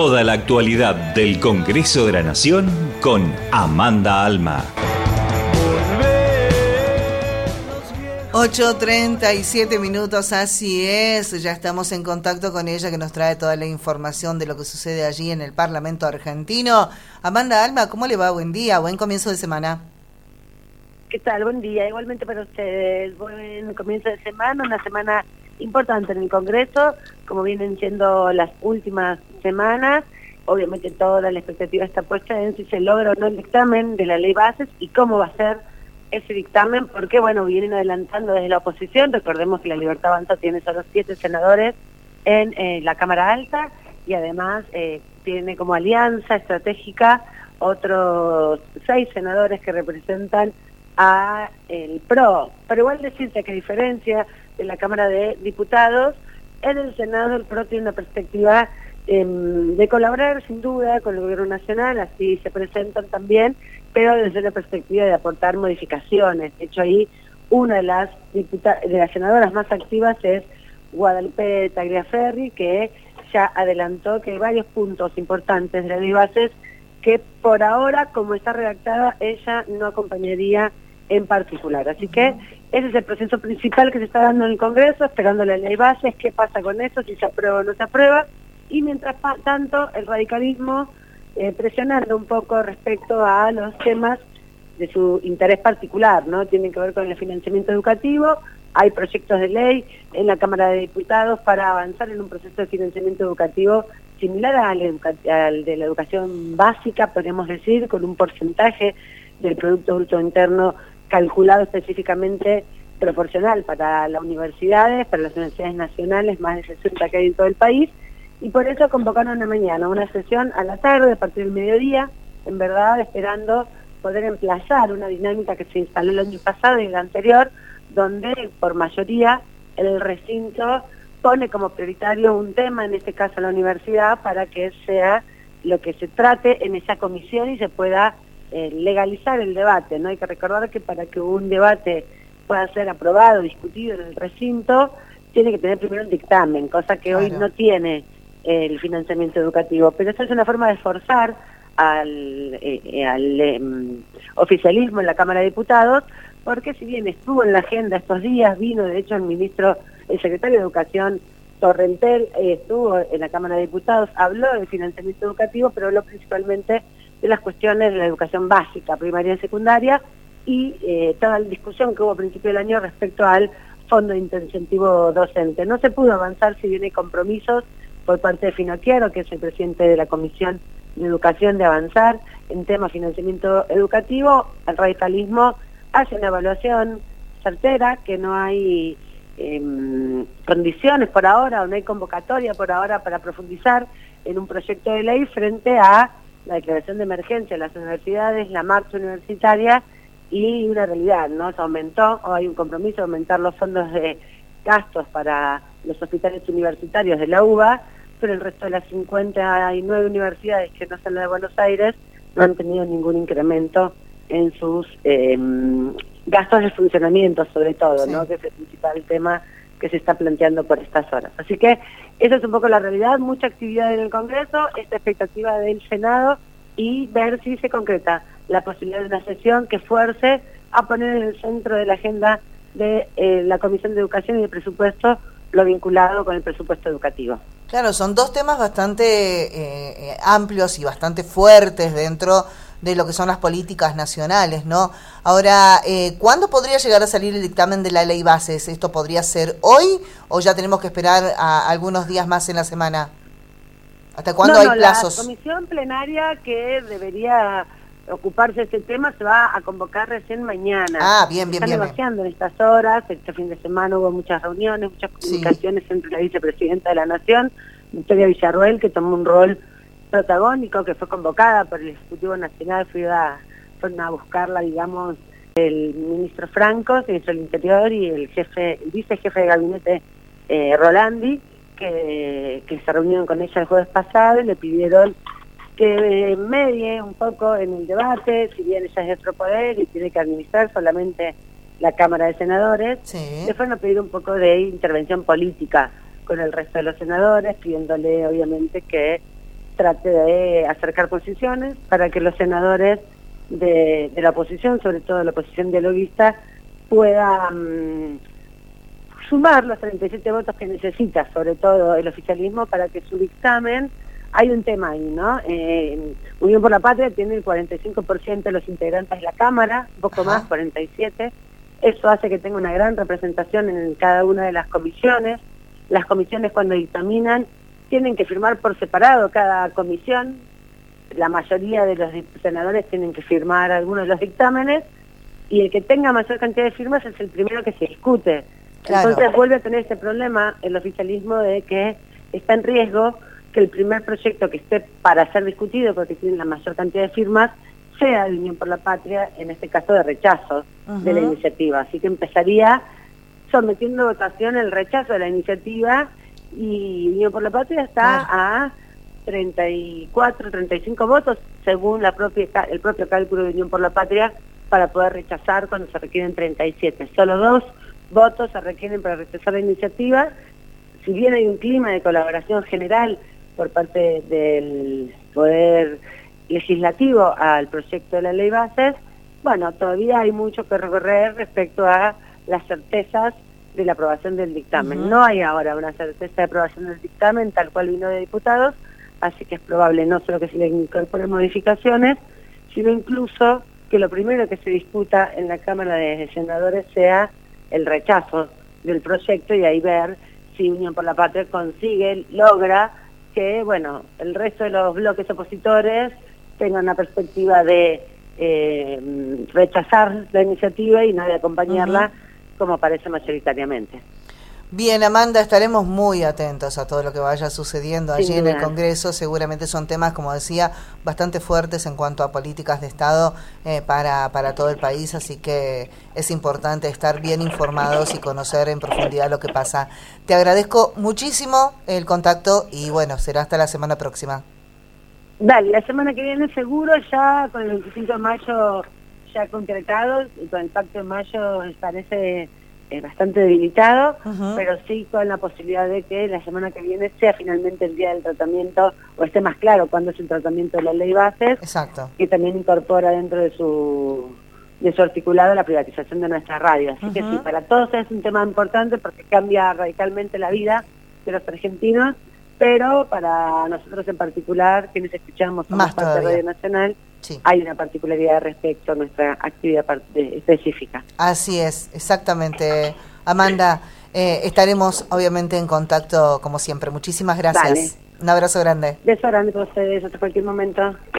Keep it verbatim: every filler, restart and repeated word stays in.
Toda la actualidad del Congreso de la Nación con Amanda Alma. ocho treinta y siete minutos, así es, ya estamos en contacto con ella que nos trae toda la información de lo que sucede allí en el Parlamento argentino. Amanda Alma, ¿cómo le va? Buen día, buen comienzo de semana. ¿Qué tal? Buen día, igualmente para ustedes. Buen comienzo de semana, una semana importante en el Congreso, como vienen siendo las últimas semanas. Obviamente toda la expectativa está puesta en si se logra o no el dictamen de la ley bases y cómo va a ser ese dictamen, porque bueno, vienen adelantando desde la oposición. Recordemos que la Libertad Avanza tiene solo siete senadores en eh, la Cámara Alta y además eh, tiene como alianza estratégica otros seis senadores que representan a el P R O. Pero igual decirse que a diferencia de la Cámara de Diputados, en el Senado el P R O tiene una perspectiva eh, de colaborar sin duda con el Gobierno Nacional, así se presentan también, pero desde la perspectiva de aportar modificaciones. De hecho, ahí una de las diputa de las senadoras más activas es Guadalupe Tagliaferri, que ya adelantó que hay varios puntos importantes de la ley bases que por ahora, como está redactada, ella no acompañaría en particular. Así que ese es el proceso principal que se está dando en el Congreso, esperando la ley bases, qué pasa con eso, si se aprueba o no se aprueba, y mientras tanto el radicalismo eh, presionando un poco respecto a los temas de su interés particular, ¿no? Tienen que ver con el financiamiento educativo. Hay proyectos de ley en la Cámara de Diputados para avanzar en un proceso de financiamiento educativo similar al, educa al de la educación básica, podríamos decir, con un porcentaje del Producto Bruto Interno calculado específicamente proporcional para las universidades, para las universidades nacionales, más de sesenta que hay en todo el país, y por eso convocaron una mañana, una sesión a la tarde, a partir del mediodía, en verdad esperando poder emplazar una dinámica que se instaló el año pasado y el anterior, donde por mayoría el recinto pone como prioritario un tema, en este caso la universidad, para que sea lo que se trate en esa comisión y se pueda eh, legalizar el debate, ¿no? Hay que recordar que para que un debate pueda ser aprobado, discutido en el recinto, tiene que tener primero un dictamen, cosa que claro. hoy no tiene eh, el financiamiento educativo. Pero eso es una forma de forzar al, eh, al eh, oficialismo en la Cámara de Diputados, porque si bien estuvo en la agenda estos días, vino de hecho el ministro, el secretario de Educación Torrentel, eh, estuvo en la Cámara de Diputados, habló del financiamiento educativo, pero habló principalmente de las cuestiones de la educación básica, primaria y secundaria, y eh, toda la discusión que hubo a principio del año respecto al fondo de incentivo docente. No se pudo avanzar, si bien hay compromisos por parte de Finocchiaro, que es el presidente de la Comisión de Educación, de avanzar en tema de financiamiento educativo. El radicalismo hace una evaluación certera, que no hay eh, condiciones por ahora, o no hay convocatoria por ahora para profundizar en un proyecto de ley frente a la declaración de emergencia de las universidades, la marcha universitaria y una realidad, ¿no? Se aumentó, o hay un compromiso de aumentar los fondos de gastos para los hospitales universitarios de la U B A, pero el resto de las cincuenta y nueve universidades que no son las de Buenos Aires no han tenido ningún incremento en sus eh, gastos de funcionamiento, sobre todo, sí. ¿no? Que es el principal tema que se está planteando por estas horas. Así que esa es un poco la realidad, mucha actividad en el Congreso, esta expectativa del Senado y ver si se concreta la posibilidad de una sesión que fuerce a poner en el centro de la agenda de eh, la Comisión de Educación y de Presupuesto lo vinculado con el presupuesto educativo. Claro, son dos temas bastante eh, amplios y bastante fuertes dentro de lo que son las políticas nacionales, ¿no? Ahora, eh, ¿cuándo podría llegar a salir el dictamen de la ley bases? ¿Esto podría ser hoy o ya tenemos que esperar a algunos días más en la semana? ¿Hasta cuándo no, hay no, plazos? La comisión plenaria que debería ocuparse de este tema se va a convocar recién mañana. Ah, bien, bien, Están bien. negociando en estas horas, este fin de semana hubo muchas reuniones, muchas comunicaciones sí. entre la vicepresidenta de la Nación, Victoria Villarruel, que tomó un rol protagónico, que fue convocada por el Ejecutivo Nacional, fue a, fueron a buscarla, digamos, el ministro Franco, el ministro del Interior, y el jefe, el vicejefe de gabinete eh, Rolandi, que, que se reunieron con ella el jueves pasado y le pidieron que medie un poco en el debate, si bien ella es de otro poder y tiene que administrar solamente la Cámara de Senadores, sí. le fueron a pedir un poco de intervención política con el resto de los senadores, pidiéndole obviamente que trate de acercar posiciones para que los senadores de, de la oposición, sobre todo la oposición dialoguista, puedan um, sumar los treinta y siete votos que necesita, sobre todo el oficialismo, para que su dictamen... Hay un tema ahí, ¿no? Eh, Unión por la Patria tiene el cuarenta y cinco por ciento de los integrantes de la Cámara, un poco Ajá. más, cuarenta y siete por ciento. Eso hace que tenga una gran representación en cada una de las comisiones. Las comisiones, cuando dictaminan, tienen que firmar por separado cada comisión. La mayoría de los senadores tienen que firmar algunos de los dictámenes, y el que tenga mayor cantidad de firmas es el primero que se discute. Claro. Entonces vuelve a tener este problema el oficialismo de que está en riesgo que el primer proyecto que esté para ser discutido, porque tiene la mayor cantidad de firmas, sea de Unión por la Patria, en este caso de rechazo uh-huh. de la iniciativa. Así que empezaría sometiendo a votación el rechazo de la iniciativa, y Unión por la Patria está uh-huh. a treinta y cuatro, treinta y cinco votos, según la propia el propio cálculo de Unión por la Patria, para poder rechazar cuando se requieren treinta y siete. Solo dos votos se requieren para rechazar la iniciativa. Si bien hay un clima de colaboración general por parte del Poder Legislativo al proyecto de la Ley Bases, bueno, todavía hay mucho que recorrer respecto a las certezas de la aprobación del dictamen. Uh-huh. No hay ahora una certeza de aprobación del dictamen tal cual vino de diputados, así que es probable no solo que se le incorporen modificaciones, sino incluso que lo primero que se discuta en la Cámara de Senadores sea el rechazo del proyecto, y ahí ver si Unión por la Patria consigue, logra que, bueno, el resto de los bloques opositores tengan una perspectiva de eh, rechazar la iniciativa y no de acompañarla uh-huh. como parece mayoritariamente. Bien, Amanda, estaremos muy atentos a todo lo que vaya sucediendo allí Sin en duda. el Congreso. Seguramente son temas, como decía, bastante fuertes en cuanto a políticas de Estado eh, para, para todo el país, así que es importante estar bien informados y conocer en profundidad lo que pasa. Te agradezco muchísimo el contacto y bueno, será hasta la semana próxima. Dale, la semana que viene seguro, ya con el veinticinco de mayo ya concretado, y con el Pacto de Mayo parece... Eh, bastante debilitado, uh-huh. pero sí con la posibilidad de que la semana que viene sea finalmente el día del tratamiento, o esté más claro cuándo es el tratamiento de la Ley Bases. Exacto. Que también incorpora dentro de su de su articulado la privatización de nuestra radio. Así uh-huh. que sí, para todos es un tema importante porque cambia radicalmente la vida de los argentinos, pero para nosotros en particular, quienes escuchamos somos parte de Radio Nacional, sí. hay una particularidad respecto a nuestra actividad específica. Así es, exactamente. Amanda, eh, estaremos obviamente en contacto como siempre. Muchísimas gracias. Dale. Un abrazo grande. Beso grande para ustedes, hasta cualquier momento.